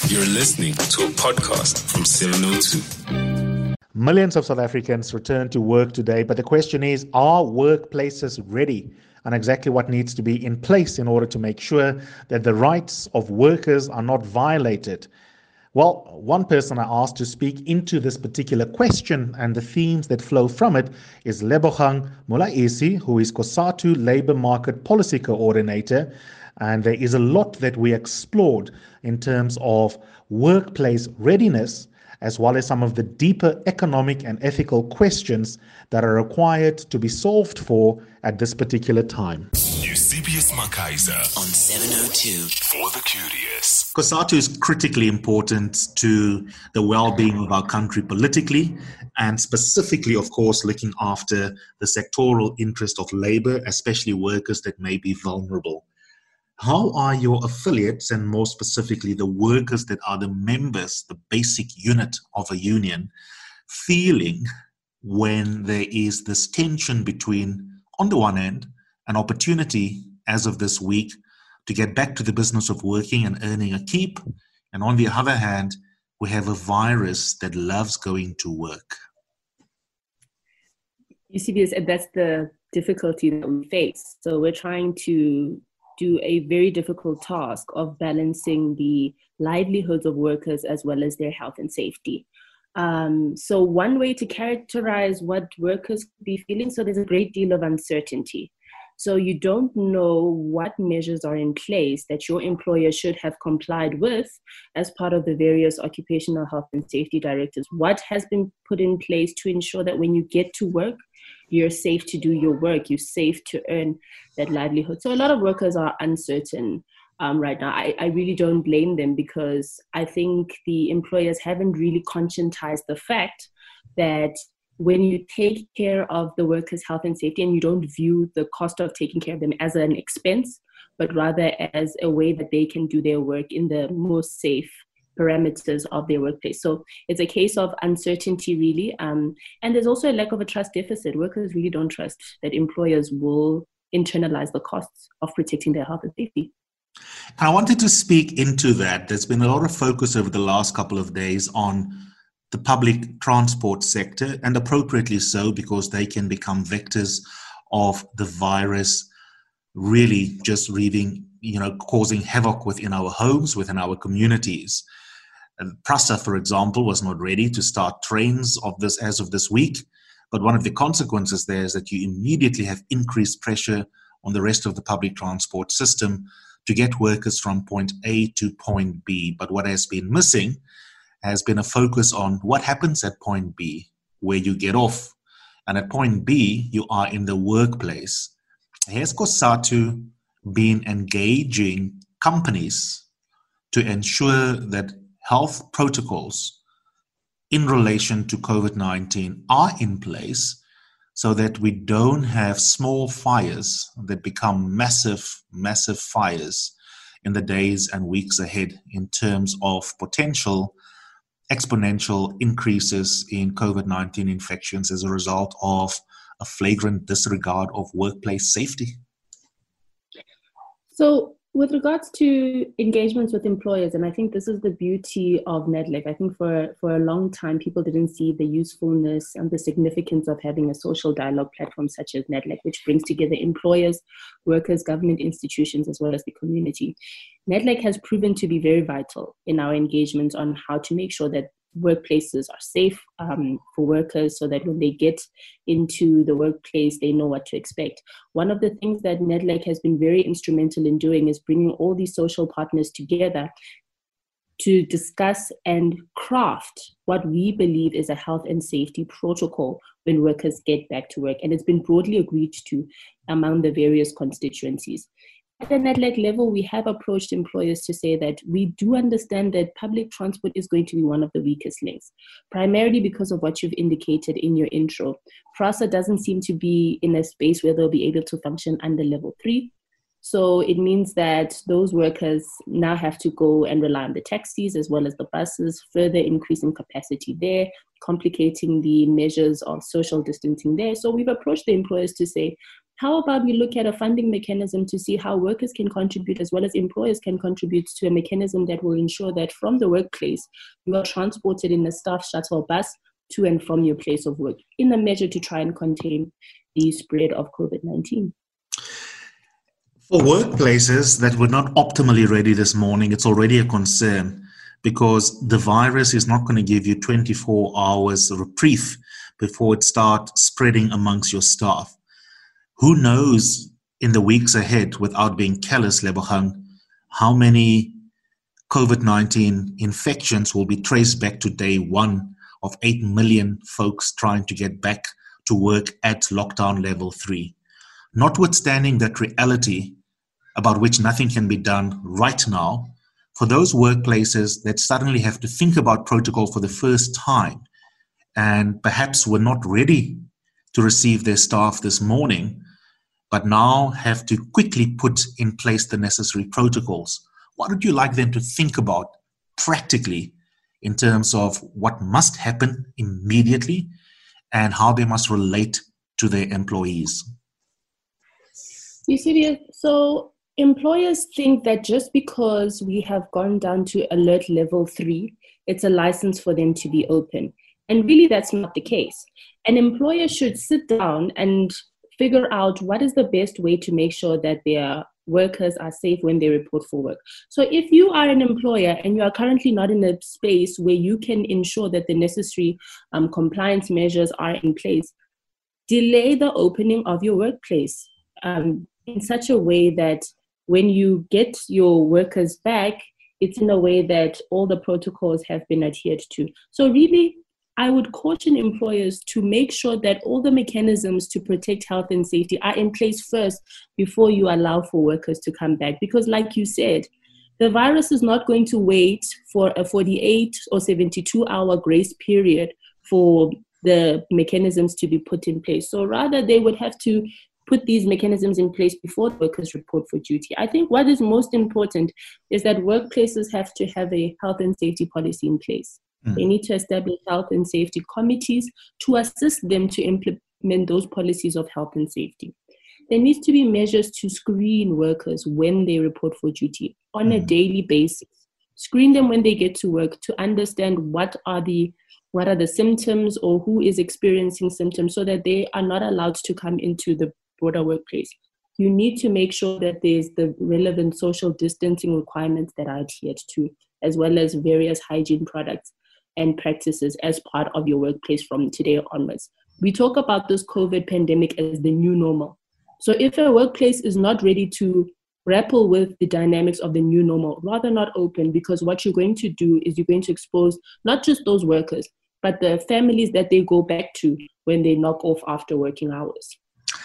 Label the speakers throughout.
Speaker 1: You're listening to a podcast from 702.
Speaker 2: Millions of South Africans return to work today, but the question is, are workplaces ready? And exactly what needs to be in place in order to make sure that the rights of workers are not violated. Well, one person I asked to speak into this particular question and the themes that flow from it is Lebogang Molaesi, who is COSATU Labour Market Policy Coordinator. And there is a lot that we explored in terms of workplace readiness, as well as some of the deeper economic and ethical questions that are required to be solved for at this particular time.
Speaker 1: Eusebius Makaiser on 702 for the curious.
Speaker 2: COSATU is critically important to the well-being of our country politically, and specifically, of course, looking after the sectoral interest of labor, especially workers that may be vulnerable. How are your affiliates, and more specifically the workers that are the members, the basic unit of a union, feeling when there is this tension between, on the one hand, an opportunity as of this week to get back to the business of working and earning a keep, and on the other hand, we have a virus that loves going to work?
Speaker 3: Eusebius, and that's the difficulty that we face. So we're trying to do a very difficult task of balancing the livelihoods of workers as well as their health and safety. So one way to characterize what workers could be feeling, so there's a great deal of uncertainty. So you don't know what measures are in place that your employer should have complied with as part of the various occupational health and safety directives. What has been put in place to ensure that when you get to work, you're safe to do your work, you're safe to earn that livelihood. So a lot of workers are uncertain right now. I really don't blame them, because I think the employers haven't really conscientized the fact that when you take care of the workers' health and safety and you don't view the cost of taking care of them as an expense, but rather as a way that they can do their work in the most safe parameters of their workplace. So it's a case of uncertainty, really. And there's also a lack of a trust deficit. Workers really don't trust that employers will internalize the costs of protecting their health and safety.
Speaker 2: And I wanted to speak into that. There's been a lot of focus over the last couple of days on the public transport sector, and appropriately so, because they can become vectors of the virus, really just causing havoc within our homes, within our communities. PRASA, for example, was not ready to start trains as of this week, but one of the consequences there is that you immediately have increased pressure on the rest of the public transport system to get workers from point A to point B. But what has been missing has been a focus on what happens at point B, where you get off. And at point B, you are in the workplace. Has COSATU been engaging companies to ensure that health protocols in relation to COVID-19 are in place, so that we don't have small fires that become massive, massive fires in the days and weeks ahead, in terms of potential exponential increases in COVID-19 infections as a result of a flagrant disregard of workplace safety?
Speaker 3: So with regards to engagements with employers, and I think this is the beauty of NEDLAC. I think for a long time, people didn't see the usefulness and the significance of having a social dialogue platform such as NEDLAC, which brings together employers, workers, government institutions, as well as the community. NEDLAC has proven to be very vital in our engagements on how to make sure that workplaces are safe for workers, so that when they get into the workplace, they know what to expect. One of the things that NEDLAC has been very instrumental in doing is bringing all these social partners together to discuss and craft what we believe is a health and safety protocol when workers get back to work. And it's been broadly agreed to among the various constituencies. At the NEDLAC level, we have approached employers to say that we do understand that public transport is going to be one of the weakest links, primarily because of what you've indicated in your intro. PRASA doesn't seem to be in a space where they'll be able to function under level 3. So it means that those workers now have to go and rely on the taxis as well as the buses, further increasing capacity there, complicating the measures of social distancing there. So we've approached the employers to say, How about we look at a funding mechanism to see how workers can contribute as well as employers can contribute to a mechanism that will ensure that from the workplace, you are transported in a staff shuttle bus to and from your place of work in a measure to try and contain the spread of COVID-19.
Speaker 2: For workplaces that were not optimally ready this morning, it's already a concern because the virus is not going to give you 24 hours reprieve before it starts spreading amongst your staff. Who knows in the weeks ahead, without being careless, Lebogang, how many COVID-19 infections will be traced back to day one of 8 million folks trying to get back to work at lockdown level 3. Notwithstanding that reality about which nothing can be done right now, for those workplaces that suddenly have to think about protocol for the first time and perhaps were not ready to receive their staff this morning, but now have to quickly put in place the necessary protocols. What would you like them to think about practically in terms of what must happen immediately and how they must relate to their employees?
Speaker 3: You see, so employers think that just because we have gone down to alert level 3, it's a license for them to be open. And really, that's not the case. An employer should sit down and figure out what is the best way to make sure that their workers are safe when they report for work. So if you are an employer and you are currently not in a space where you can ensure that the necessary compliance measures are in place, delay the opening of your workplace in such a way that when you get your workers back, it's in a way that all the protocols have been adhered to. So really, I would caution employers to make sure that all the mechanisms to protect health and safety are in place first before you allow for workers to come back. Because like you said, the virus is not going to wait for a 48 or 72-hour grace period for the mechanisms to be put in place. So rather, they would have to put these mechanisms in place before the workers report for duty. I think what is most important is that workplaces have to have a health and safety policy in place. They need to establish health and safety committees to assist them to implement those policies of health and safety. There needs to be measures to screen workers when they report for duty on a daily basis. Screen them when they get to work to understand what are the symptoms or who is experiencing symptoms so that they are not allowed to come into the broader workplace. You need to make sure that there's the relevant social distancing requirements that are adhered to, as well as various hygiene products and practices as part of your workplace from today onwards. We talk about this COVID pandemic as the new normal. So if a workplace is not ready to grapple with the dynamics of the new normal, rather not open, because what you're going to do is you're going to expose not just those workers, but the families that they go back to when they knock off after working hours.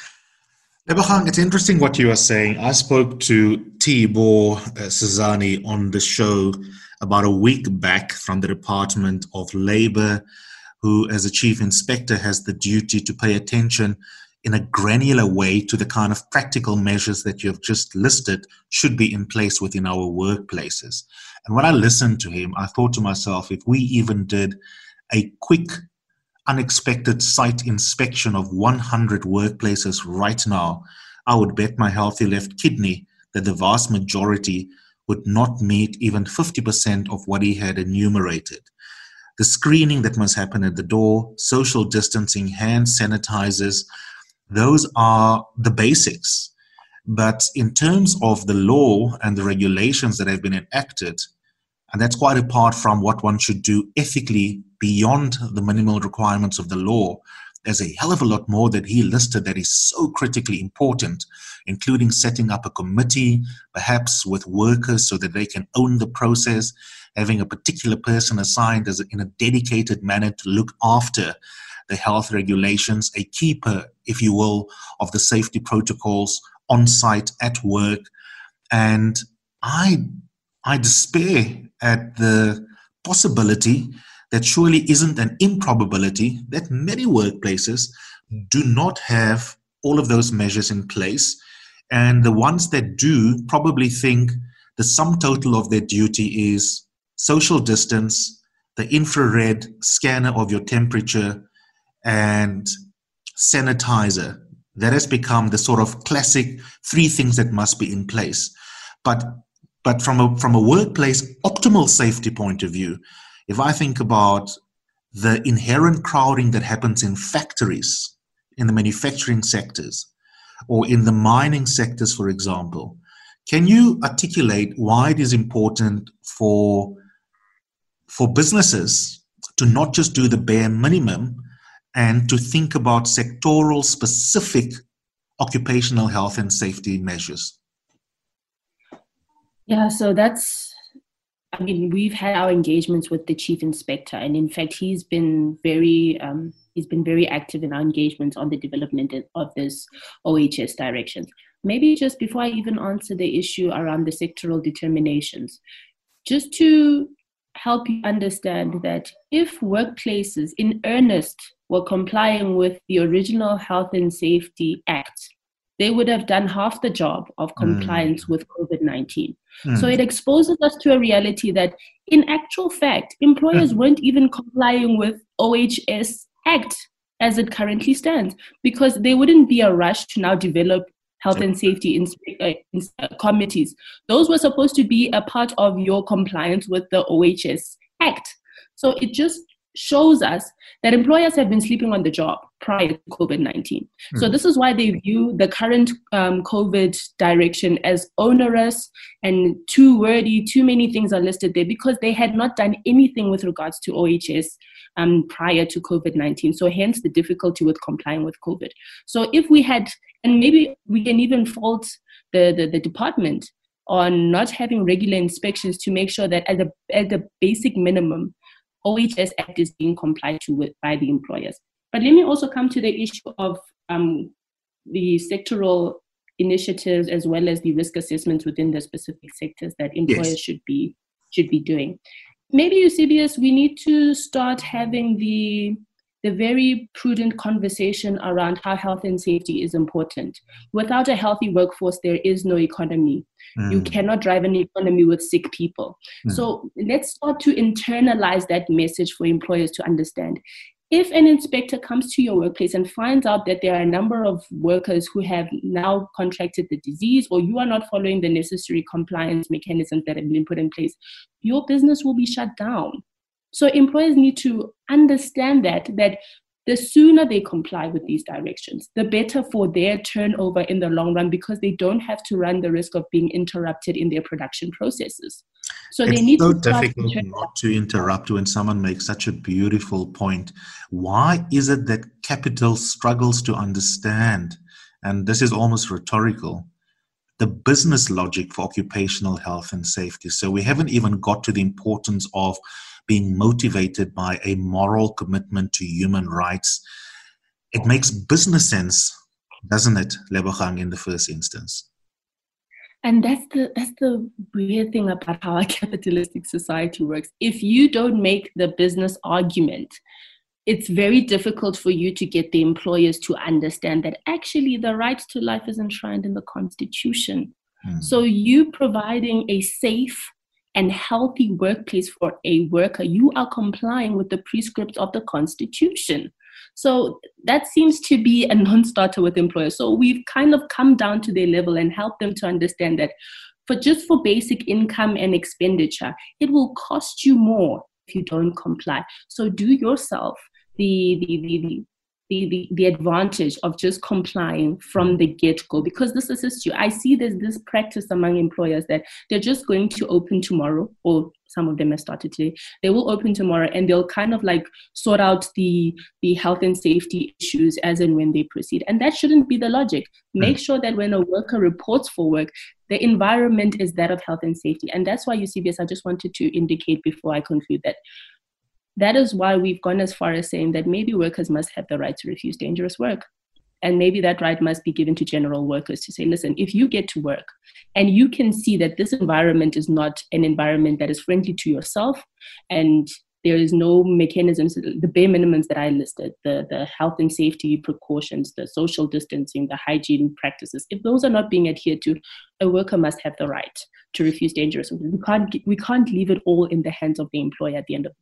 Speaker 2: Lebogang, it's interesting what you are saying. I spoke to Tibor Sizani on the show about a week back from the Department of Labor, who as a chief inspector has the duty to pay attention in a granular way to the kind of practical measures that you have just listed should be in place within our workplaces. And when I listened to him, I thought to myself, if we even did a quick, unexpected site inspection of 100 workplaces right now, I would bet my healthy left kidney that the vast majority would not meet even 50% of what he had enumerated. The screening that must happen at the door, social distancing, hand sanitizers, those are the basics. But in terms of the law and the regulations that have been enacted, and that's quite apart from what one should do ethically beyond the minimal requirements of the law, there's a hell of a lot more that he listed that is so critically important, including setting up a committee, perhaps with workers so that they can own the process, having a particular person assigned in a dedicated manner to look after the health regulations, a keeper, if you will, of the safety protocols on site at work. And I despair at the possibility that surely isn't an improbability that many workplaces do not have all of those measures in place. And the ones that do probably think the sum total of their duty is social distance, the infrared scanner of your temperature, and sanitizer. That has become the sort of classic 3 things that must be in place. But from a workplace optimal safety point of view, if I think about the inherent crowding that happens in factories, in the manufacturing sectors, or in the mining sectors, for example, can you articulate why it is important for businesses to not just do the bare minimum and to think about sectoral specific occupational health and safety measures?
Speaker 3: Yeah, so we've had our engagements with the chief inspector, and in fact, he's been very active in our engagements on the development of this OHS directions. Maybe just before I even answer the issue around the sectoral determinations, just to help you understand that if workplaces in earnest were complying with the original Health and Safety Act, they would have done half the job of compliance with COVID-19. So it exposes us to a reality that in actual fact, employers weren't even complying with OHS Act as it currently stands, because there wouldn't be a rush to now develop health and safety committees. Those were supposed to be a part of your compliance with the OHS Act. So it just shows us that employers have been sleeping on the job prior to COVID-19. So this is why they view the current COVID direction as onerous and too wordy. Too many things are listed there because they had not done anything with regards to OHS prior to COVID-19. So hence the difficulty with complying with COVID. So if we had, and maybe we can even fault the department on not having regular inspections to make sure that at the basic minimum, OHS Act is being complied with by the employers. But let me also come to the issue of the sectoral initiatives as well as the risk assessments within the specific sectors that employers should be doing. Maybe Eusebius, we need to start having the very prudent conversation around how health and safety is important. Without a healthy workforce, there is no economy. You cannot drive an economy with sick people. So let's start to internalize that message for employers to understand. If an inspector comes to your workplace and finds out that there are a number of workers who have now contracted the disease, or you are not following the necessary compliance mechanisms that have been put in place, your business will be shut down. So employers need to understand that the sooner they comply with these directions, the better for their turnover in the long run, because they don't have to run the risk of being interrupted in their production processes. So
Speaker 2: it's
Speaker 3: they need
Speaker 2: so
Speaker 3: to
Speaker 2: difficult not to interrupt when someone makes such a beautiful point. Why is it that capital struggles to understand, and this is almost rhetorical, the business logic for occupational health and safety? So we haven't even got to the importance of being motivated by a moral commitment to human rights. It makes business sense, doesn't it, Lebogang, in the first instance?
Speaker 3: And that's the weird thing about how a capitalistic society works. If you don't make the business argument, it's very difficult for you to get the employers to understand that actually the right to life is enshrined in the Constitution. So you providing a safe and healthy workplace for a worker, you are complying with the prescripts of the Constitution. So that seems to be a non-starter with employers. So we've kind of come down to their level and helped them to understand that for basic income and expenditure, it will cost you more if you don't comply. So do yourself the advantage of just complying from the get-go, because this assists you. I see there's this practice among employers that they're just going to open tomorrow, or some of them have started today. They will open tomorrow and they'll kind of like sort out the health and safety issues as and when they proceed. And that shouldn't be the logic. Make sure that when a worker reports for work, the environment is that of health and safety. And that's why, Eusebius, I just wanted to indicate before I conclude that is why we've gone as far as saying that maybe workers must have the right to refuse dangerous work. And maybe that right must be given to general workers to say, listen, if you get to work and you can see that this environment is not an environment that is friendly to yourself, and there is no mechanisms, the bare minimums that I listed, the health and safety precautions, the social distancing, the hygiene practices, if those are not being adhered to, a worker must have the right to refuse dangerous work. We can't leave it all in the hands of the employer at the end of the day.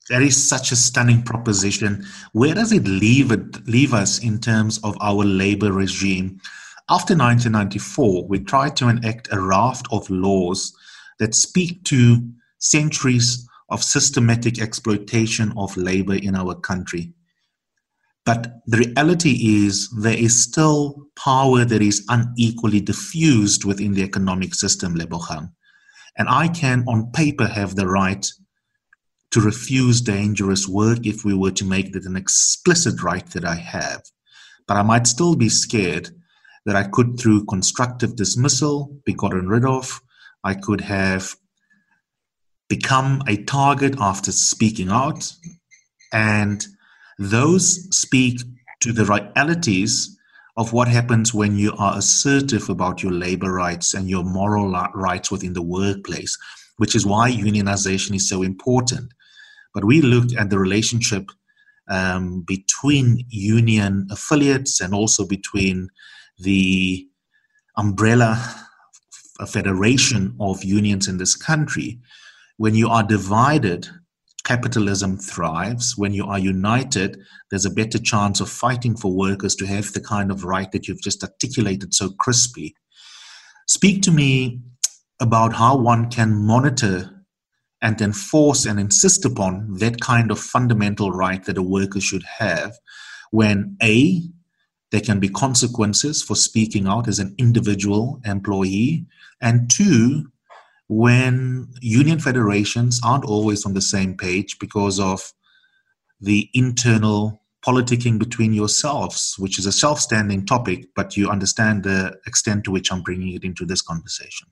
Speaker 2: That is such a stunning proposition. Where does it leave us in terms of our labor regime? After 1994, we tried to enact a raft of laws that speak to centuries of systematic exploitation of labor in our country. But the reality is there is still power that is unequally diffused within the economic system, Lebogang. And I can, on paper, have the right to refuse dangerous work if we were to make that an explicit right that I have. But I might still be scared that I could, through constructive dismissal, be gotten rid of. I could have become a target after speaking out. And those speak to the realities of what happens when you are assertive about your labor rights and your moral rights within the workplace, which is why unionization is so important. But we looked at the relationship between union affiliates and also between the umbrella federation of unions in this country. When you are divided, capitalism thrives. When you are united, there's a better chance of fighting for workers to have the kind of right that you've just articulated so crisply. Speak to me about how one can monitor and enforce and insist upon that kind of fundamental right that a worker should have when A, there can be consequences for speaking out as an individual employee, and two, when union federations aren't always on the same page because of the internal politicking between yourselves, which is a self-standing topic, but you understand the extent to which I'm bringing it into this conversation.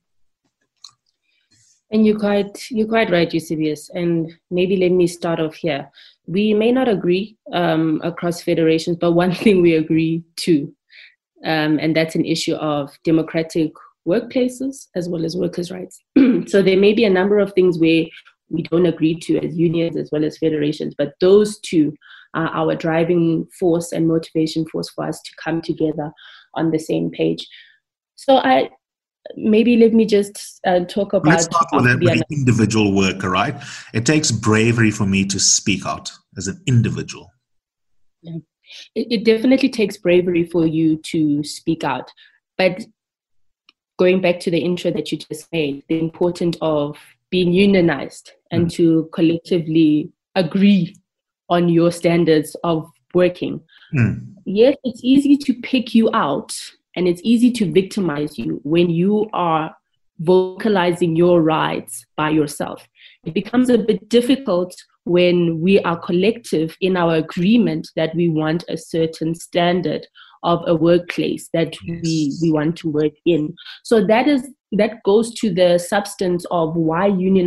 Speaker 3: And you're quite right, Eusebius. And maybe let me start off here. We may not agree across federations, but one thing we agree to, and that's an issue of democratic workplaces as well as workers' rights. So there may be a number of things where we don't agree to as unions as well as federations, but those two are our driving force and motivation force for us to come together on the same page. So maybe let me just talk about...
Speaker 2: Let's start with an individual worker, right? It takes bravery for me to speak out as an individual.
Speaker 3: Yeah. It definitely takes bravery for you to speak out. But going back to the intro that you just made, the importance of being unionized and to collectively agree on your standards of working. Yes, it's easy to pick you out and it's easy to victimize you when you are vocalizing your rights by yourself. It becomes a bit difficult when we are collective in our agreement that we want a certain standard of a workplace that we want to work in. So that goes to the substance of why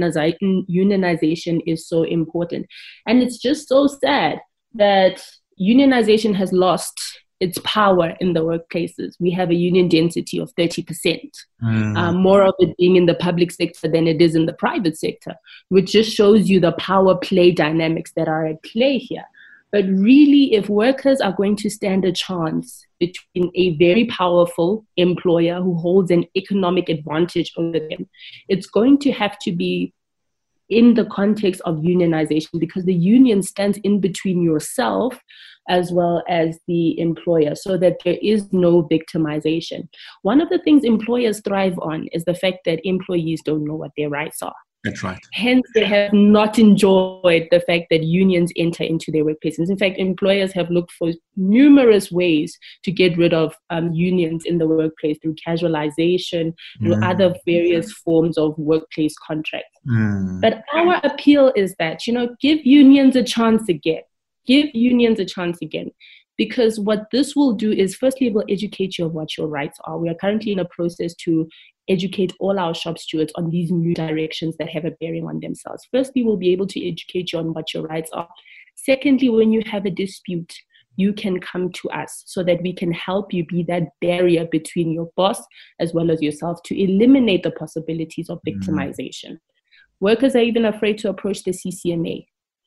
Speaker 3: unionization is so important. And it's just so sad that unionization has lost its power in the workplaces. We have a union density of 30%, more of it being in the public sector than it is in the private sector, which just shows you the power play dynamics that are at play here. But really, if workers are going to stand a chance between a very powerful employer who holds an economic advantage over them, it's going to have to be in the context of unionization, because the union stands in between yourself as well as the employer, so that there is no victimization. One of the things employers thrive on is the fact that employees don't know what their rights are.
Speaker 2: That's right.
Speaker 3: Hence, they have not enjoyed the fact that unions enter into their workplaces. In fact, employers have looked for numerous ways to get rid of unions in the workplace through casualization, through other various forms of workplace contracts. But our appeal is that, give unions a chance again. Give unions a chance again. Because what this will do is, firstly, it will educate you of what your rights are. We are currently in a process to educate all our shop stewards on these new directions that have a bearing on themselves. Firstly, we'll be able to educate you on what your rights are. Secondly, when you have a dispute, you can come to us so that we can help you be that barrier between your boss as well as yourself to eliminate the possibilities of victimization. Workers are even afraid to approach the CCMA.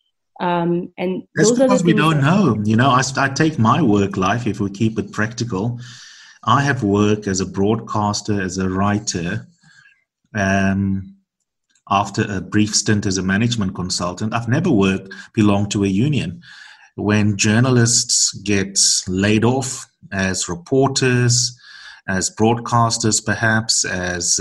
Speaker 3: And
Speaker 2: that's
Speaker 3: those
Speaker 2: because
Speaker 3: are the
Speaker 2: we don't know. I take my work life, if we keep it practical. I have worked as a broadcaster, as a writer, after a brief stint as a management consultant. I've never belonged to a union. When journalists get laid off as reporters, as broadcasters, perhaps as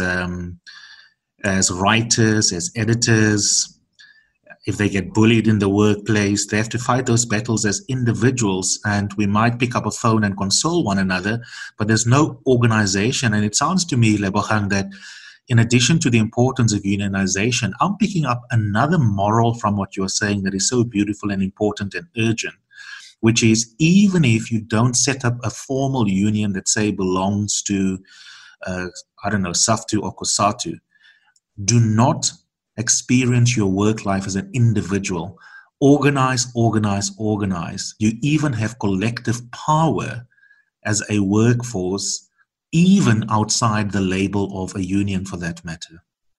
Speaker 2: writers, as editors, if they get bullied in the workplace, they have to fight those battles as individuals, and we might pick up a phone and console one another, but there's no organization. And it sounds to me, Lebogang, that in addition to the importance of unionization, I'm picking up another moral from what you're saying that is so beautiful and important and urgent, which is even if you don't set up a formal union that, say, belongs to, SAFTU or COSATU, do not experience your work life as an individual. Organize, organize, organize. You even have collective power as a workforce, even outside the label of a union for that matter.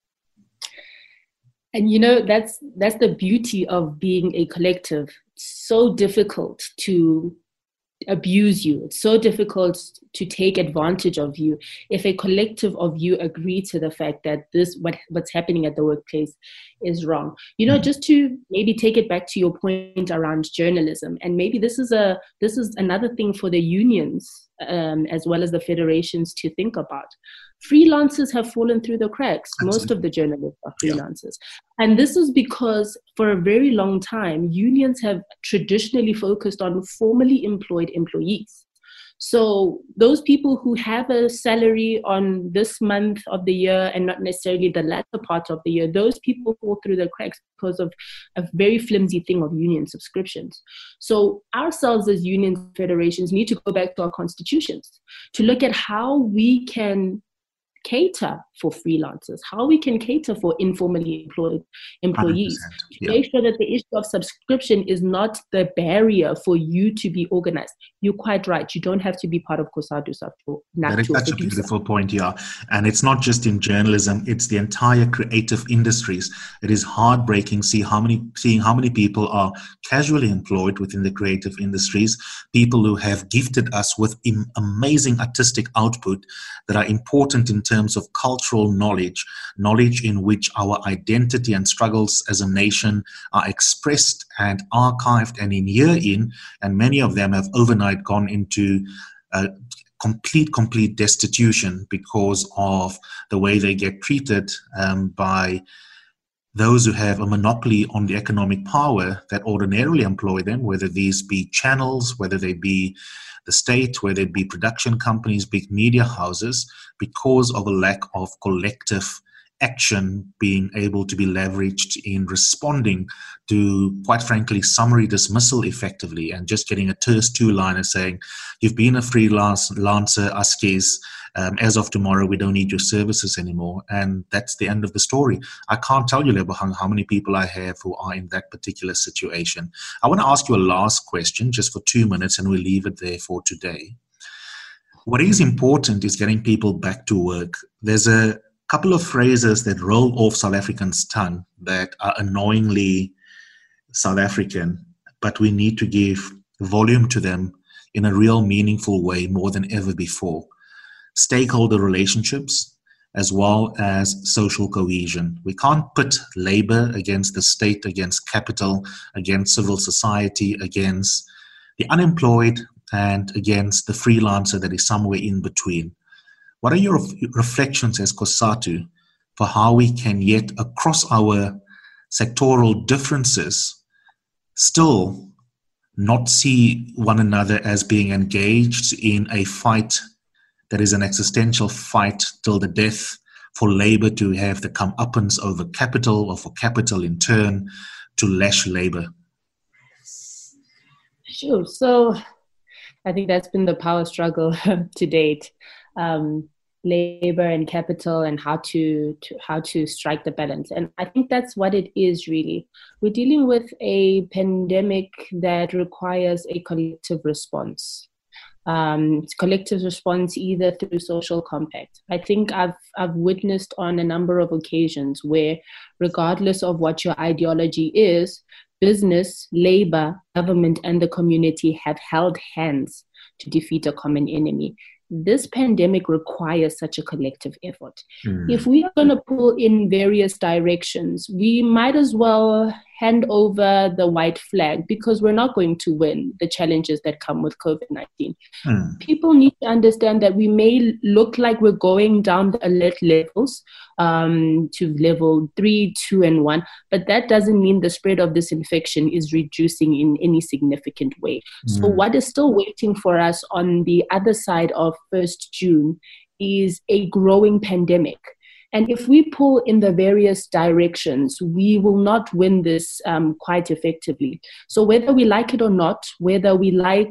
Speaker 3: And that's the beauty of being a collective. It's so difficult to abuse you. It's so difficult to take advantage of you if a collective of you agree to the fact that what's happening at the workplace is wrong. Just to maybe take it back to your point around journalism, and maybe this is another thing for the unions as well as the federations to think about. Freelancers have fallen through the cracks. Absolutely. Most of the journalists are freelancers. Yeah. And this is because for a very long time, unions have traditionally focused on formally employed employees. So those people who have a salary on this month of the year and not necessarily the latter part of the year, those people fall through the cracks because of a very flimsy thing of union subscriptions. So ourselves as union federations need to go back to our constitutions to look at how we can cater for freelancers, how we can cater for informally employed employees, to make sure that the issue of subscription is not the barrier for you to be organized. You're quite right. You don't have to be part of COSATU.
Speaker 2: That is such a beautiful point, yeah. And it's not just in journalism, it's the entire creative industries. It is heartbreaking seeing how many people are casually employed within the creative industries, people who have gifted us with amazing artistic output that are important in terms of cultural knowledge in which our identity and struggles as a nation are expressed and archived and and many of them have overnight gone into complete destitution because of the way they get treated by those who have a monopoly on the economic power that ordinarily employ them, whether these be channels, whether they be the state, whether it be production companies, big media houses, because of a lack of collective action being able to be leveraged in responding to, quite frankly, summary dismissal effectively and just getting a terse two-liner saying, you've been a freelancer, Askies, as of tomorrow, we don't need your services anymore. And that's the end of the story. I can't tell you, Lebogang, how many people I have who are in that particular situation. I want to ask you a last question just for 2 minutes and we'll leave it there for today. What is important is getting people back to work. There's a couple of phrases that roll off South Africans' tongue that are annoyingly South African, but we need to give volume to them in a real meaningful way more than ever before. Stakeholder relationships, as well as social cohesion. We can't put labor against the state, against capital, against civil society, against the unemployed, and against the freelancer that is somewhere in between. What are your reflections as COSATU for how we can yet, across our sectoral differences, still not see one another as being engaged in a fight that is an existential fight till the death for labor to have the comeuppance over capital, or for capital in turn to lash labor?
Speaker 3: Sure. So I think that's been the power struggle to date. Labor and capital, and how to strike the balance. And I think that's what it is really. We're dealing with a pandemic that requires a collective response. Collective response either through social compact. I think I've witnessed on a number of occasions where, regardless of what your ideology is, business, labor, government, and the community have held hands to defeat a common enemy. this pandemic requires such a collective effort. If we are going to pull in various directions, we might as well hand over the white flag, because we're not going to win the challenges that come with COVID-19. People need to understand that we may look like we're going down the alert levels to level 3, 2, and 1, but that doesn't mean the spread of this infection is reducing in any significant way. So what is still waiting for us on the other side of 1st June is a growing pandemic. And if we pull in the various directions, we will not win this quite effectively. So whether we like it or not, whether we like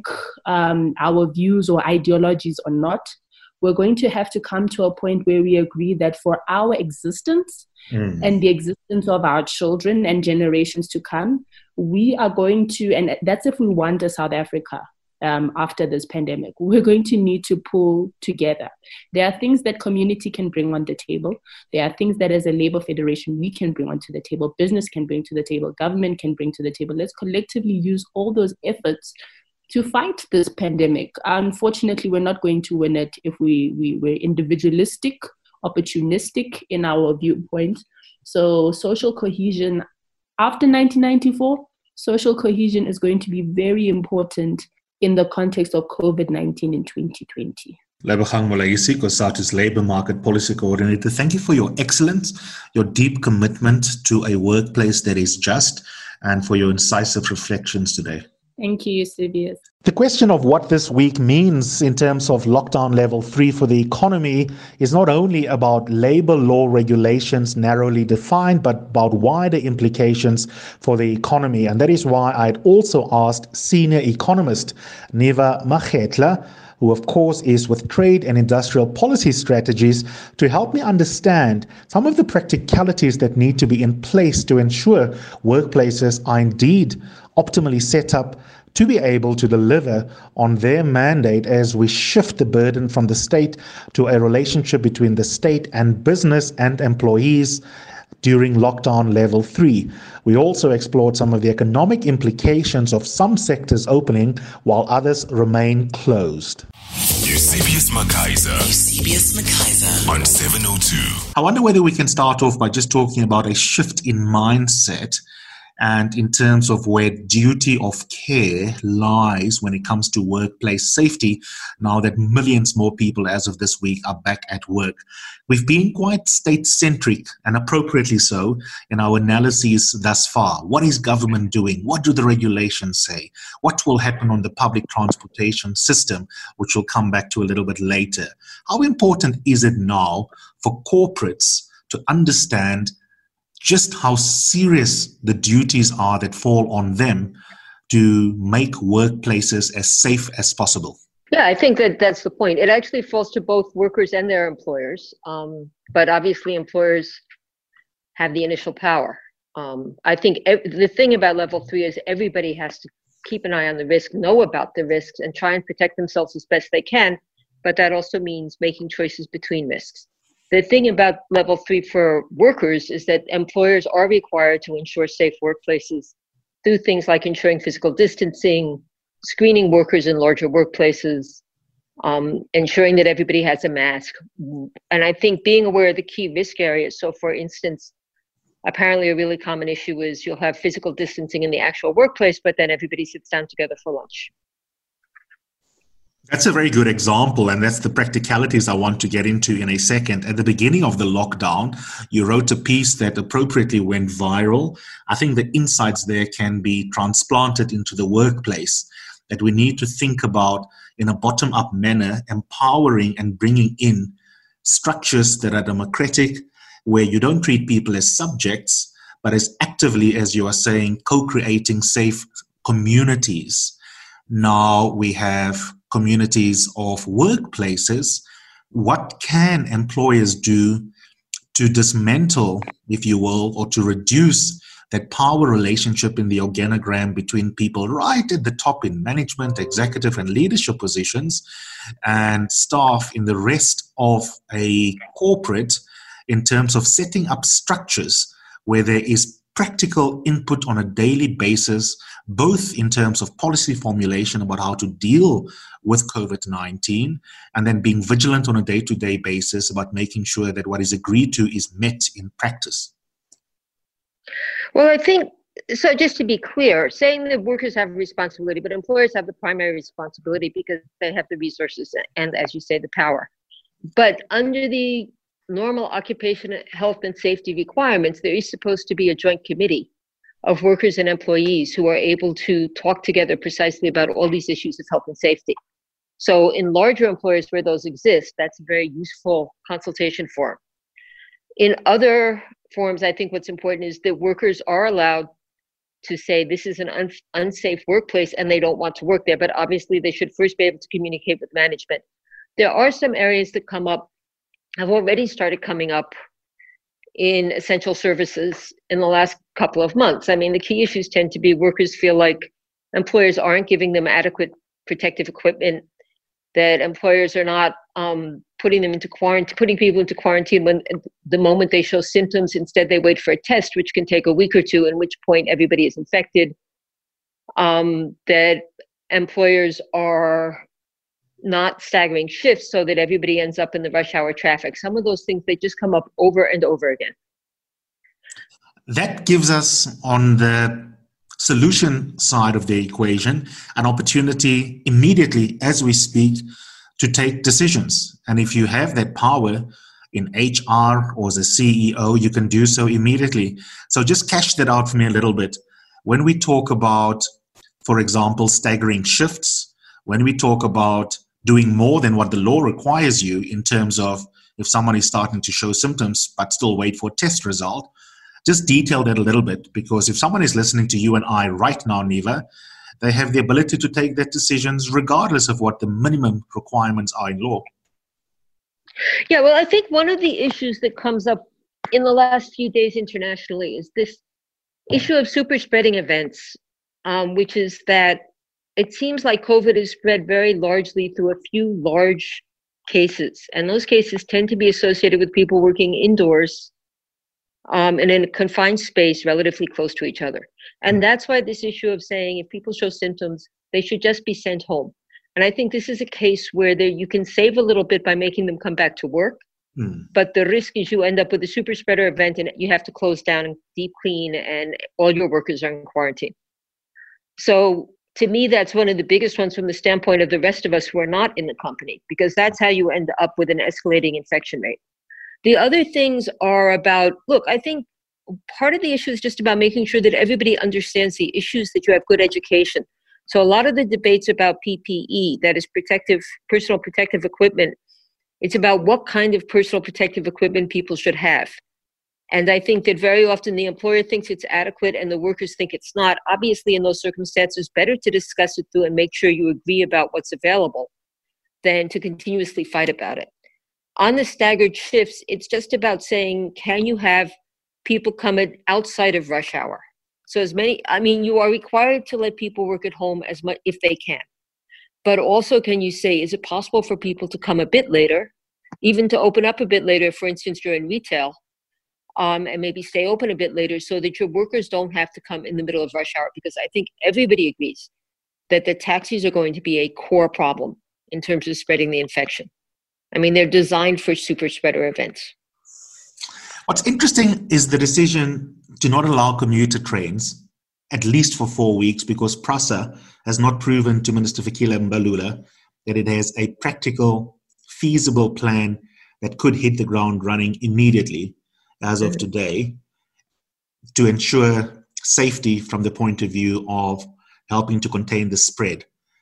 Speaker 3: our views or ideologies or not, we're going to have to come to a point where we agree that for our existence and the existence of our children and generations to come, we are going to, and that's if we want a South Africa after this pandemic, we're going to need to pull together. There are things that community can bring on the table. There are things that as a labor federation we can bring onto the table, business can bring to the table, government can bring to the table. Let's collectively use all those efforts to fight this pandemic. Unfortunately, we're not going to win it if we're individualistic, opportunistic in our viewpoint. So social cohesion after 1994, social cohesion is going to be very important in the context of COVID-19 in 2020.
Speaker 2: Lebogang Molaisi, COSATU's Labour Market Policy Coordinator, thank you for your excellence, your deep commitment to a workplace that is just, and for your incisive reflections today.
Speaker 3: Thank you, Eusebius.
Speaker 4: The question of what this week means in terms of lockdown level 3 for the economy is not only about labor law regulations narrowly defined, but about wider implications for the economy. And that is why I'd also asked senior economist Neva Makgetla, who of course is with Trade and Industrial Policy Strategies, to help me understand some of the practicalities that need to be in place to ensure workplaces are indeed optimally set up to be able to deliver on their mandate as we shift the burden from the state to a relationship between the state and business and employees during lockdown level 3. We also explored some of the economic implications of some sectors opening while others remain closed.
Speaker 1: Eusebius Makaiser on 702.
Speaker 2: I wonder whether we can start off by just talking about a shift in mindset and in terms of where duty of care lies when it comes to workplace safety, now that millions more people as of this week are back at work. We've been quite state-centric, and appropriately so, in our analyses thus far. What is government doing? What do the regulations say? What will happen on the public transportation system, which we'll come back to a little bit later? How important is it now for corporates to understand just how serious the duties are that fall on them to make workplaces as safe as possible?
Speaker 5: Yeah, I think that's the point. It actually falls to both workers and their employers. But obviously employers have the initial power. I think the thing about level 3 is everybody has to keep an eye on the risk, know about the risks, and try and protect themselves as best they can. But that also means making choices between risks. The thing about level 3 for workers is that employers are required to ensure safe workplaces through things like ensuring physical distancing, screening workers in larger workplaces, ensuring that everybody has a mask. And I think being aware of the key risk areas. So for instance, apparently a really common issue is you'll have physical distancing in the actual workplace, but then everybody sits down together for lunch.
Speaker 2: That's a very good example, and that's the practicalities I want to get into in a second. At the beginning of the lockdown, you wrote a piece that appropriately went viral. I think the insights there can be transplanted into the workplace, that we need to think about in a bottom-up manner, empowering and bringing in structures that are democratic, where you don't treat people as subjects, but as actively, as you are saying, co-creating safe communities. Now we have communities of workplaces. What can employers do to dismantle, if you will, or to reduce that power relationship in the organogram between people right at the top in management, executive, and leadership positions, and staff in the rest of a corporate, in terms of setting up structures where there is practical input on a daily basis, both in terms of policy formulation about how to deal with COVID-19, and then being vigilant on a day-to-day basis about making sure that what is agreed to is met in practice?
Speaker 5: Well, I think, so just to be clear, saying that workers have a responsibility, but employers have the primary responsibility because they have the resources and, as you say, the power. But under the normal occupational health and safety requirements, there is supposed to be a joint committee of workers and employees who are able to talk together precisely about all these issues of health and safety. So in larger employers where those exist, that's a very useful consultation forum. In other forums, I think what's important is that workers are allowed to say this is an unsafe workplace and they don't want to work there, but obviously they should first be able to communicate with management. There are some areas that come up, have already started coming up in essential services in the last couple of months. I mean, the key issues tend to be workers feel like employers aren't giving them adequate protective equipment, that employers are not putting people into quarantine when the moment they show symptoms. Instead, they wait for a test, which can take a week or two, at which point everybody is infected. That employers are not staggering shifts so that everybody ends up in the rush hour traffic. Some of those things, they just come up over and over again.
Speaker 2: That gives us, on the solution side of the equation, an opportunity immediately as we speak to take decisions. And if you have that power in HR or as a CEO, you can do so immediately. So just cash that out for me a little bit. When we talk about, for example, staggering shifts, when we talk about doing more than what the law requires you in terms of if someone is starting to show symptoms but still wait for a test result, just detail that a little bit, because if someone is listening to you and I right now, Neva, they have the ability to take their decisions regardless of what the minimum requirements are in law.
Speaker 5: Yeah, well, I think one of the issues that comes up in the last few days internationally is this issue of super spreading events, which is that it seems like COVID is spread very largely through a few large cases. And those cases tend to be associated with people working indoors and in a confined space relatively close to each other. And that's why this issue of saying if people show symptoms, they should just be sent home. And I think this is a case where you can save a little bit by making them come back to work. But the risk is you end up with a super spreader event and you have to close down and deep clean and all your workers are in quarantine. So to me, that's one of the biggest ones from the standpoint of the rest of us who are not in the company, because that's how you end up with an escalating infection rate. The other things are about, look, I think part of the issue is just about making sure that everybody understands the issues, that you have good education. So a lot of the debates about PPE, that is personal protective equipment, it's about what kind of personal protective equipment people should have. And I think that very often the employer thinks it's adequate and the workers think it's not. Obviously, in those circumstances, better to discuss it through and make sure you agree about what's available than to continuously fight about it. On the staggered shifts, it's just about saying, can you have people come in outside of rush hour? So you are required to let people work at home as much if they can. But also, can you say, is it possible for people to come a bit later, even to open up a bit later, for instance, during retail, and maybe stay open a bit later so that your workers don't have to come in the middle of rush hour? Because I think everybody agrees that the taxis are going to be a core problem in terms of spreading the infection. I mean, they're designed for super spreader events.
Speaker 2: What's interesting is the decision to not allow commuter trains, at least for 4 weeks, because PRASA has not proven to Minister Fikile Mbalula that it has a practical, feasible plan that could hit the ground running immediately as of today to ensure safety from the point of view of helping to contain the spread.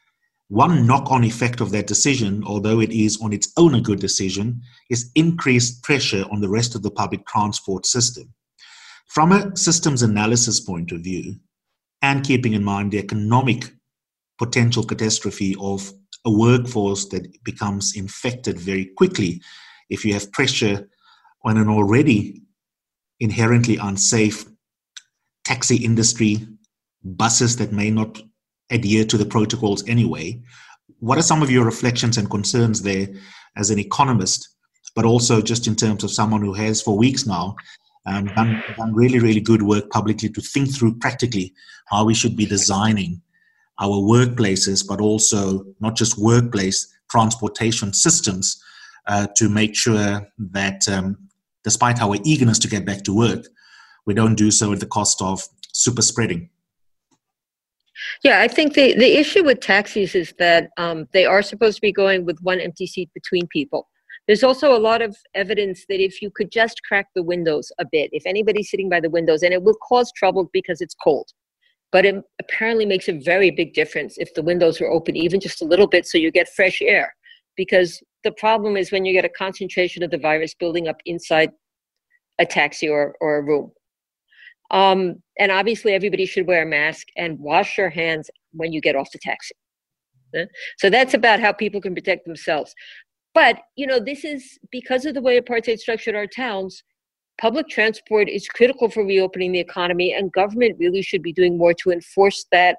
Speaker 2: One knock-on effect of that decision, although it is on its own a good decision, is increased pressure on the rest of the public transport system. From a systems analysis point of view, and keeping in mind the economic potential catastrophe of a workforce that becomes infected very quickly if you have pressure on an already inherently unsafe taxi industry, buses that may not adhere to the protocols anyway. What are some of your reflections and concerns there as an economist, but also just in terms of someone who has for weeks now done really, really good work publicly to think through practically how we should be designing our workplaces, but also not just workplace transportation systems to make sure that despite our eagerness to get back to work, we don't do so at the cost of super spreading.
Speaker 5: Yeah, I think the issue with taxis is that they are supposed to be going with one empty seat between people. There's also a lot of evidence that if you could just crack the windows a bit, if anybody's sitting by the windows, and it will cause trouble because it's cold, but it apparently makes a very big difference if the windows are open even just a little bit so you get fresh air. Because the problem is when you get a concentration of the virus building up inside a taxi or a room. And obviously everybody should wear a mask and wash your hands when you get off the taxi. So that's about how people can protect themselves. But, this is because of the way apartheid structured our towns, public transport is critical for reopening the economy, and government really should be doing more to enforce that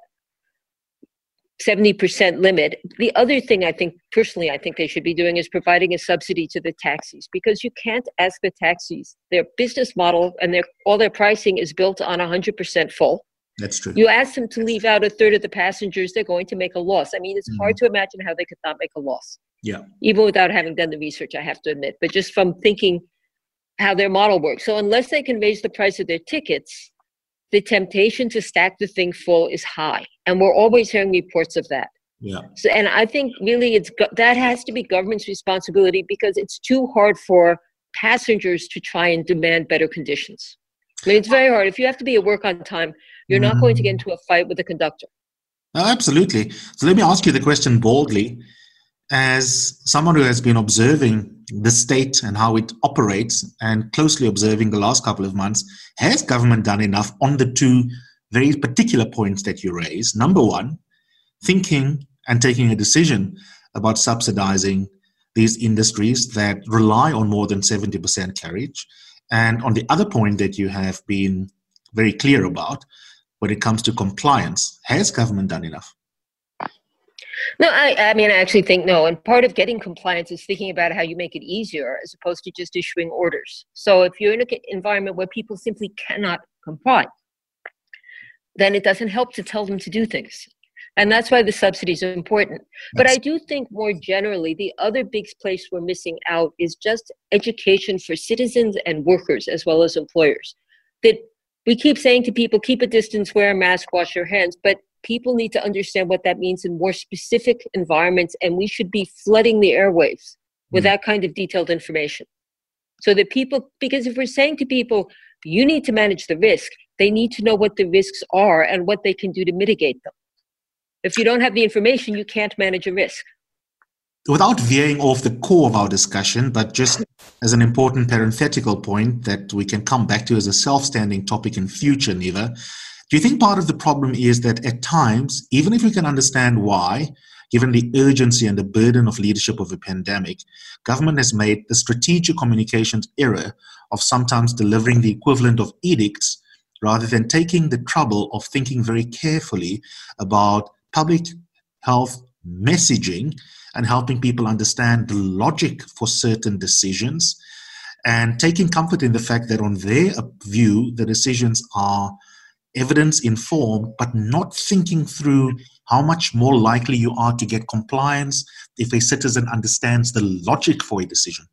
Speaker 5: 70% limit. The other thing I think they should be doing is providing a subsidy to the taxis, because you can't ask the taxis. Their business model and all their pricing is built on 100% full.
Speaker 2: That's true.
Speaker 5: You ask them to leave out a third of the passengers, they're going to make a loss. I mean, it's hard to imagine how they could not make a loss.
Speaker 2: Yeah.
Speaker 5: Even without having done the research, I have to admit, but just from thinking how their model works. So unless they can raise the price of their tickets, the temptation to stack the thing full is high. And we're always hearing reports of that.
Speaker 2: Yeah.
Speaker 5: So, and I think really that has to be government's responsibility, because it's too hard for passengers to try and demand better conditions. I mean, it's very hard. If you have to be at work on time, you're not going to get into a fight with the conductor.
Speaker 2: Absolutely. So let me ask you the question boldly. As someone who has been observing the state and how it operates and closely observing the last couple of months, has government done enough on the two very particular points that you raise? Number one, thinking and taking a decision about subsidizing these industries that rely on more than 70% carriage. And on the other point that you have been very clear about, when it comes to compliance, has government done enough?
Speaker 5: No, I mean, I actually think no. And part of getting compliance is thinking about how you make it easier as opposed to just issuing orders. So if you're in an environment where people simply cannot comply, then it doesn't help to tell them to do things. And that's why the subsidies are important. But I do think more generally, the other big place we're missing out is just education for citizens and workers as well as employers. That we keep saying to people, keep a distance, wear a mask, wash your hands, but people need to understand what that means in more specific environments, and we should be flooding the airwaves with that kind of detailed information. So that people, because if we're saying to people, you need to manage the risk, they need to know what the risks are and what they can do to mitigate them. If you don't have the information, you can't manage a risk.
Speaker 2: Without veering off the core of our discussion, but just as an important parenthetical point that we can come back to as a self-standing topic in future, Niva, do you think part of the problem is that at times, even if we can understand why, given the urgency and the burden of leadership of a pandemic, government has made the strategic communications error of sometimes delivering the equivalent of edicts rather than taking the trouble of thinking very carefully about public health messaging and helping people understand the logic for certain decisions, and taking comfort in the fact that on their view, the decisions are evidence-informed, but not thinking through how much more likely you are to get compliance if a citizen understands the logic for a decision?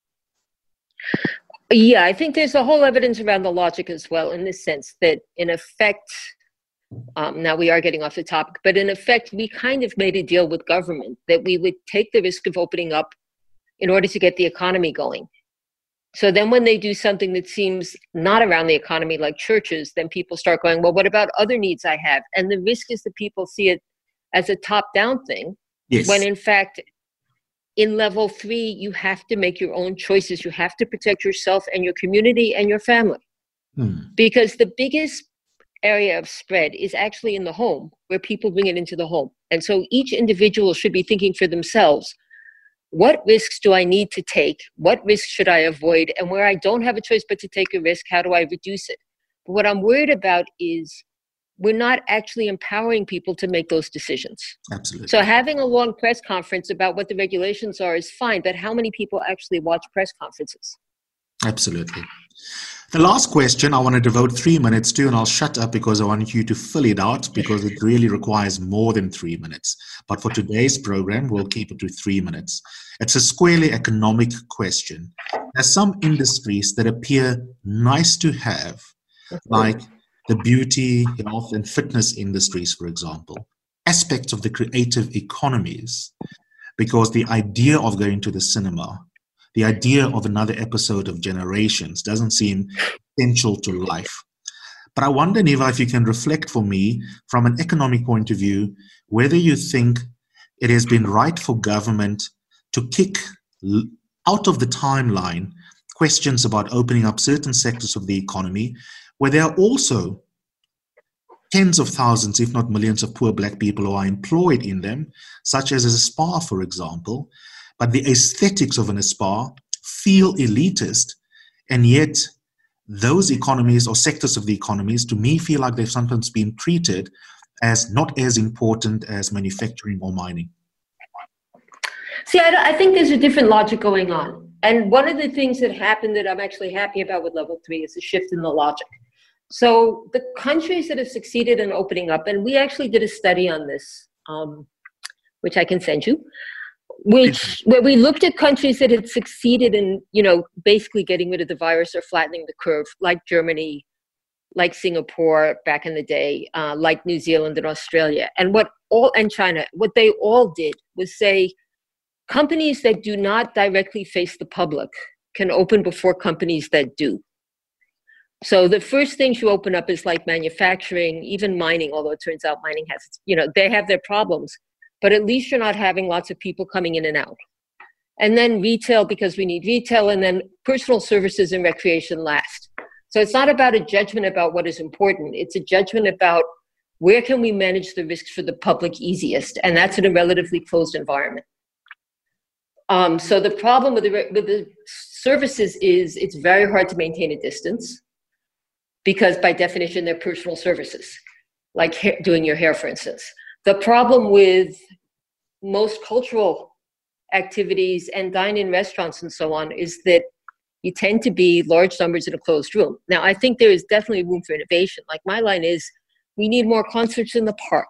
Speaker 5: Yeah, I think there's a whole evidence around the logic as well, in the sense that, in effect, now we are getting off the topic, but in effect, we kind of made a deal with government that we would take the risk of opening up in order to get the economy going. So then when they do something that seems not around the economy, like churches, then people start going, well, what about other needs I have? And the risk is that people see it as a top-down thing,
Speaker 2: yes,
Speaker 5: when in fact, in level 3, you have to make your own choices. You have to protect yourself and your community and your family. Because the biggest area of spread is actually in the home, where people bring it into the home. And so each individual should be thinking for themselves, what risks do I need to take? What risks should I avoid? And where I don't have a choice but to take a risk, how do I reduce it? But what I'm worried about is we're not actually empowering people to make those decisions.
Speaker 2: Absolutely.
Speaker 5: So having a long press conference about what the regulations are is fine, but how many people actually watch press conferences?
Speaker 2: Absolutely. The last question I want to devote 3 minutes to, and I'll shut up because I want you to fill it out because it really requires more than 3 minutes. But for today's program, we'll keep it to 3 minutes. It's a squarely economic question. There's some industries that appear nice to have, like the beauty, health, and fitness industries, for example, aspects of the creative economies, because the idea of going to the cinema, the idea of another episode of Generations doesn't seem essential to life. But I wonder, Niva, if you can reflect for me from an economic point of view, whether you think it has been right for government to kick out of the timeline questions about opening up certain sectors of the economy, where there are also tens of thousands, if not millions, of poor black people who are employed in them, such as a spa, for example. But the aesthetics of a spa feel elitist, and yet those economies or sectors of the economies, to me, feel like they've sometimes been treated as not as important as manufacturing or mining.
Speaker 5: See, I think there's a different logic going on. And one of the things that happened that I'm actually happy about with level 3 is a shift in the logic. So the countries that have succeeded in opening up, and we actually did a study on this, which I can send you, where we looked at countries that had succeeded in, basically getting rid of the virus or flattening the curve, like Germany, like Singapore back in the day, like New Zealand and Australia, and China. What they all did was say, companies that do not directly face the public can open before companies that do. So the first things you open up is like manufacturing, even mining, although it turns out mining has, they have their problems. But at least you're not having lots of people coming in and out. And then retail, because we need retail, and then personal services and recreation last. So it's not about a judgment about what is important. It's a judgment about where can we manage the risks for the public easiest, and that's in a relatively closed environment. So the problem with the services is it's very hard to maintain a distance, because by definition, they're personal services, like doing your hair, for instance. The problem with most cultural activities and dine-in restaurants and so on is that you tend to be large numbers in a closed room. Now, I think there is definitely room for innovation. Like my line is, we need more concerts in the park.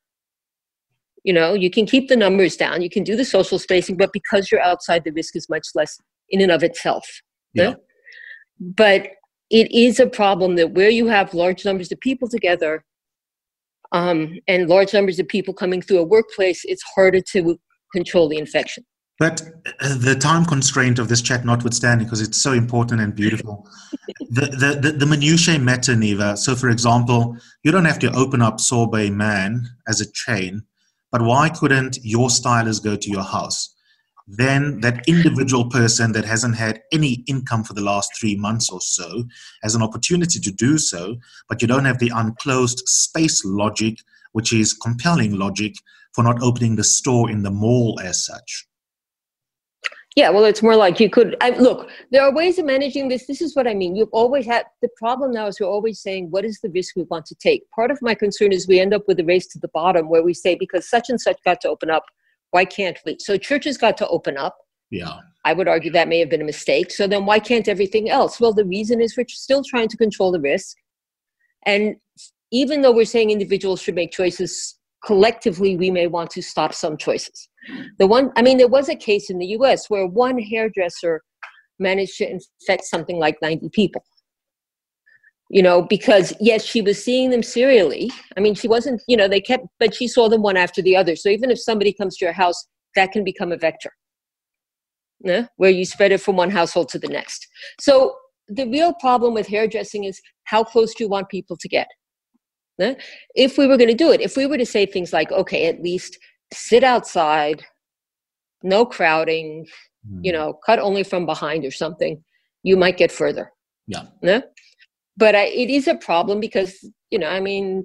Speaker 5: You can keep the numbers down, you can do the social spacing, but because you're outside, the risk is much less in and of itself. Yeah. But it is a problem that where you have large numbers of people together, and large numbers of people coming through a workplace, it's harder to control the infection.
Speaker 2: But the time constraint of this chat notwithstanding, because it's so important and beautiful, the minutiae matter, Niva. So, for example, you don't have to open up Sorbet Man as a chain, but why couldn't your stylist go to your house? Then that individual person that hasn't had any income for the last 3 months or so has an opportunity to do so, but you don't have the unclosed space logic, which is compelling logic for not opening the store in the mall as such.
Speaker 5: Yeah, well, it's more like you could, look, there are ways of managing this. This is what I mean. You've always had, the problem now is we're always saying, what is the risk we want to take? Part of my concern is we end up with a race to the bottom where we say, because such and such got to open up, why can't we? So churches got to open up.
Speaker 2: Yeah.
Speaker 5: I would argue that may have been a mistake. So then why can't everything else? Well, the reason is we're still trying to control the risk. And even though we're saying individuals should make choices, collectively, we may want to stop some choices. There was a case in the US where one hairdresser managed to infect something like 90 people. Because yes, she was seeing them serially. She wasn't, but she saw them one after the other. So even if somebody comes to your house, that can become a vector, where you spread it from one household to the next. So the real problem with hairdressing is how close do you want people to get? If we were going to do it, if we were to say things like, okay, at least sit outside, no crowding, cut only from behind or something, you might get further.
Speaker 2: Yeah.
Speaker 5: But it is a problem because, the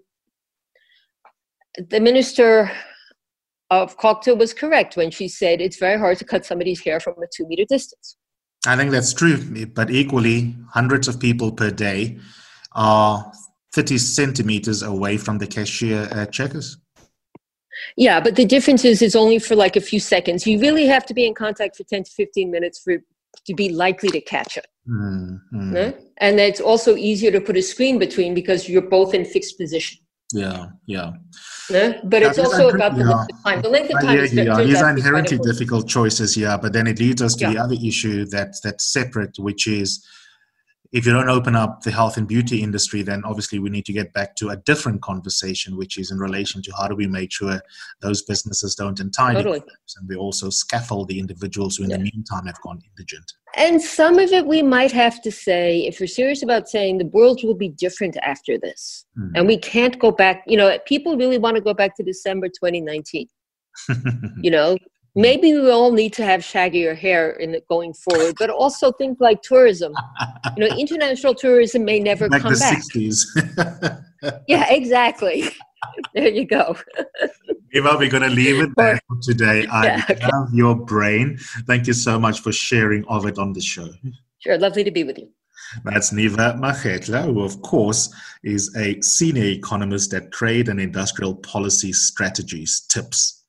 Speaker 5: minister of Kokto was correct when she said it's very hard to cut somebody's hair from a 2-meter distance.
Speaker 2: I think that's true. But equally, hundreds of people per day are 30 centimeters away from the cashier at Checkers.
Speaker 5: Yeah, but the difference is it's only for like a few seconds. You really have to be in contact for 10 to 15 minutes for to be likely to catch it.
Speaker 2: Mm-hmm.
Speaker 5: No? And it's also easier to put a screen between because you're both in fixed position.
Speaker 2: Yeah.
Speaker 5: No? But it's also about the length of time. The length of time is
Speaker 2: these are inherently difficult choices, but then it leads us to the other issue that's separate, which is if you don't open up the health and beauty industry, then obviously we need to get back to a different conversation, which is in relation to how do we make sure those businesses don't entirely collapse, and we also scaffold the individuals who in the meantime have gone indigent.
Speaker 5: And some of it we might have to say, if we're serious about saying the world will be different after this, and we can't go back, people really want to go back to December 2019, Maybe we all need to have shaggier hair going forward, but also things like tourism. International tourism may never come back.
Speaker 2: 60s.
Speaker 5: Yeah, exactly. There you go.
Speaker 2: Eva, we're going to leave it there for today. I love your brain. Thank you so much for sharing of it on the show.
Speaker 5: Sure, lovely to be with you.
Speaker 2: That's Niva Makgetla, who of course is a senior economist at Trade and Industrial Policy Strategies Tips.